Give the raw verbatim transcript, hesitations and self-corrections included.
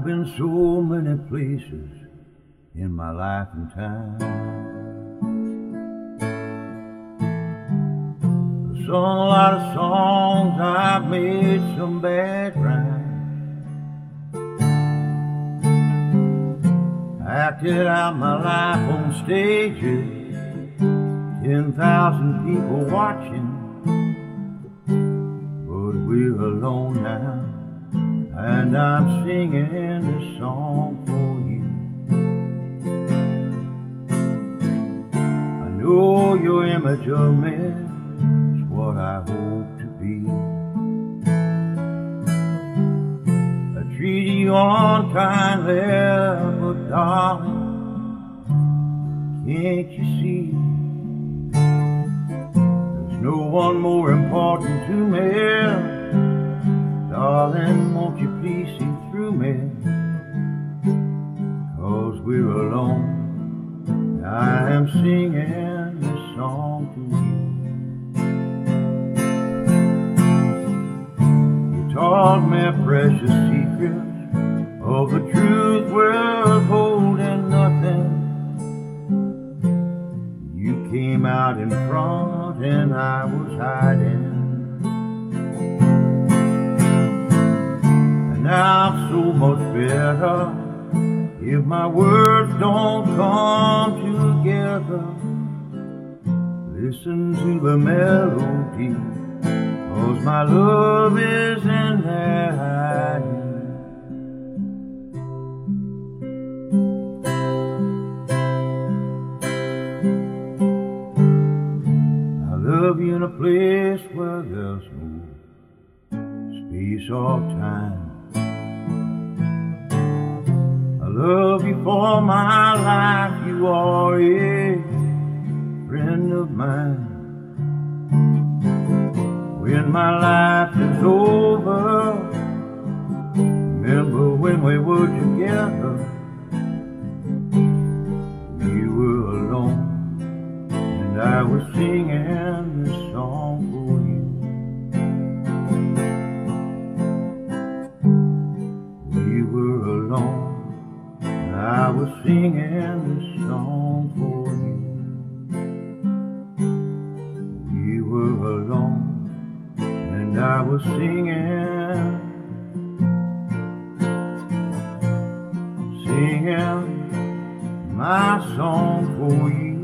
been so many places in my life and time. I've sung a lot of songs, I've made some bad rhymes, acted out my life on stages, ten thousand people watching, but we're alone now, and I'm singing this song for you. I know your image of me is what I hope to be. I treat you unkindly, but darling, can't you see? There's no one more important to me. Darling, won't you please see through me? 'Cause we're alone, I am singing this song to you. You taught me precious secrets of the truth worth holding nothing. You came out in front and I was hiding. Now I'm so much better if my words don't come together. Listen to the melody, 'cause my love is in there hiding. I love you in a place where there's no space or time. I love you for my life, you are a friend of mine. When my life is over, remember when we were together. You were alone, and I was singing this song for you. We were alone, I was singing this song for you. We were alone, and I was singing, singing my song for you.